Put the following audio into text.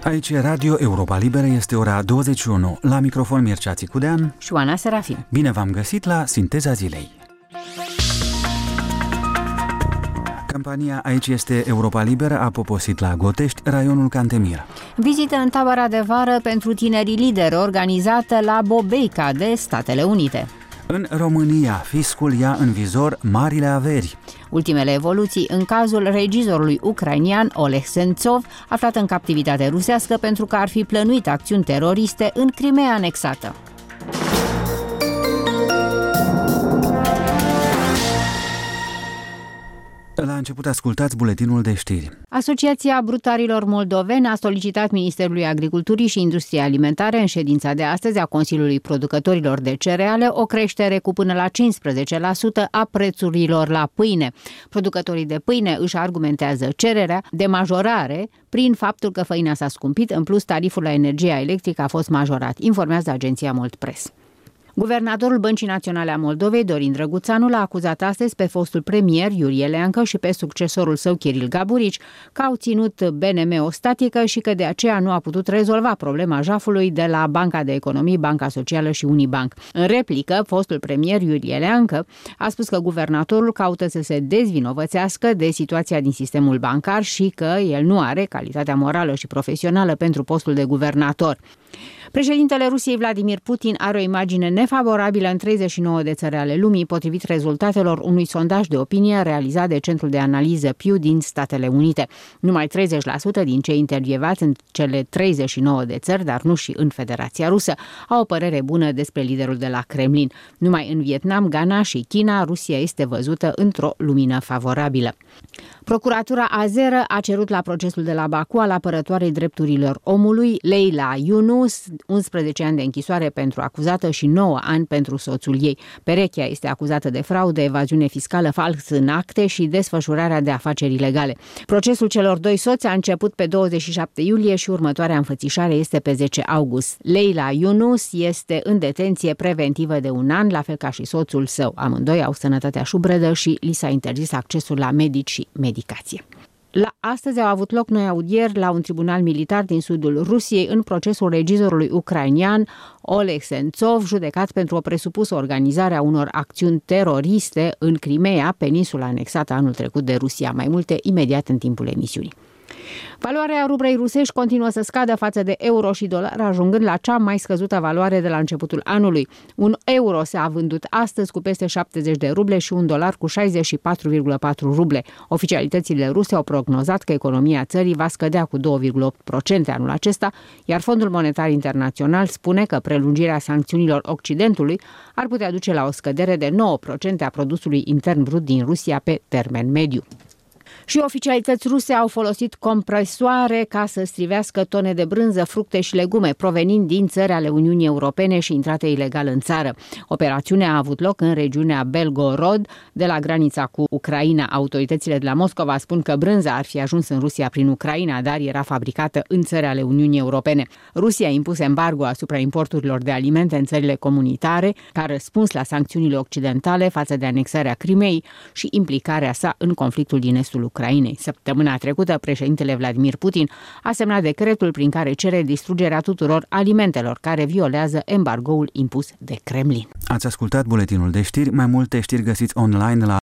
Aici e Radio Europa Liberă, este ora 21. La microfon Mircea Țicudean și Oana Serafin. Bine v-am găsit la Sinteza Zilei. Campania Aici este Europa Liberă a poposit la Gotești, raionul Cantemir. Vizită în tabăra de vară pentru tinerii lideri organizată la Bobeica de Statele Unite. În România, fiscul ia în vizor marile averi. Ultimele evoluții în cazul regizorului ucrainian Oleg Sentsov, aflat în captivitate rusească pentru că ar fi plănuit acțiuni teroriste în Crimeea anexată. La început ascultați buletinul de știri. Asociația Brutarilor Moldoveni a solicitat Ministerului Agriculturii și Industriei Alimentare în ședința de astăzi a Consiliului Producătorilor de Cereale o creștere cu până la 15% a prețurilor la pâine. Producătorii de pâine își argumentează cererea de majorare prin faptul că făina s-a scumpit, în plus tariful la energia electrică a fost majorat, informează agenția Moldpress. Guvernatorul Băncii Naționale a Moldovei, Dorin Drăguțanu, l-a acuzat astăzi pe fostul premier Iurie Leancă și pe succesorul său Chiril Gaburici că au ținut BNM o statică și că de aceea nu a putut rezolva problema jafului de la Banca de Economii, Banca Socială și Unibank. În replică, fostul premier Iurie Leancă a spus că guvernatorul caută să se dezvinovățească de situația din sistemul bancar și că el nu are calitatea morală și profesională pentru postul de guvernator. Președintele Rusiei Vladimir Putin are o imagine nefavorabilă în 39 de țări ale lumii, potrivit rezultatelor unui sondaj de opinie realizat de Centrul de Analiză Pew din Statele Unite. Numai 30% din cei intervievați în cele 39 de țări, dar nu și în Federația Rusă, au o părere bună despre liderul de la Kremlin. Numai în Vietnam, Ghana și China, Rusia este văzută într-o lumină favorabilă. Procuratura azeră a cerut la procesul de la Baku al apărătoarei drepturilor omului, Leila Yunus, 11 ani de închisoare pentru acuzată și 9 ani pentru soțul ei. Perechea este acuzată de fraudă, evaziune fiscală, fals în acte și desfășurarea de afaceri ilegale. Procesul celor doi soți a început pe 27 iulie și următoarea înfățișare este pe 10 august. Leila Yunus este în detenție preventivă de 1 an, la fel ca și soțul său. Amândoi au sănătatea șubredă și li s-a interzis accesul la medici și medicație. Astăzi au avut loc noi audieri la un tribunal militar din sudul Rusiei în procesul regizorului ucrainian Oleg Sentsov, judecat pentru o presupusă organizare a unor acțiuni teroriste în Crimeea, peninsula anexată anul trecut de Rusia. Mai multe imediat în timpul emisiunii. Valoarea rublei rusești continuă să scadă față de euro și dolar, ajungând la cea mai scăzută valoare de la începutul anului. Un euro s-a vândut astăzi cu peste 70 de ruble și un dolar cu 64,4 ruble. Oficialitățile ruse au prognozat că economia țării va scădea cu 2,8% anul acesta, iar Fondul Monetar Internațional spune că prelungirea sancțiunilor Occidentului ar putea duce la o scădere de 9% a produsului intern brut din Rusia pe termen mediu. Și oficialități ruse au folosit compresoare ca să strivească tone de brânză, fructe și legume provenind din țări ale Uniunii Europene și intrate ilegal în țară. Operațiunea a avut loc în regiunea Belgorod, de la granița cu Ucraina. Autoritățile de la Moscova spun că brânza ar fi ajuns în Rusia prin Ucraina, dar era fabricată în țări ale Uniunii Europene. Rusia a impus embargo asupra importurilor de alimente în țările comunitare, ca răspuns la sancțiunile occidentale față de anexarea Crimeei și implicarea sa în conflictul din estul Ucrainei. Săptămâna trecută, președintele Vladimir Putin a semnat decretul prin care cere distrugerea tuturor alimentelor care violează embargoul impus de Kremlin. Ați ascultat buletinul de știri, mai multe știri găsiți online la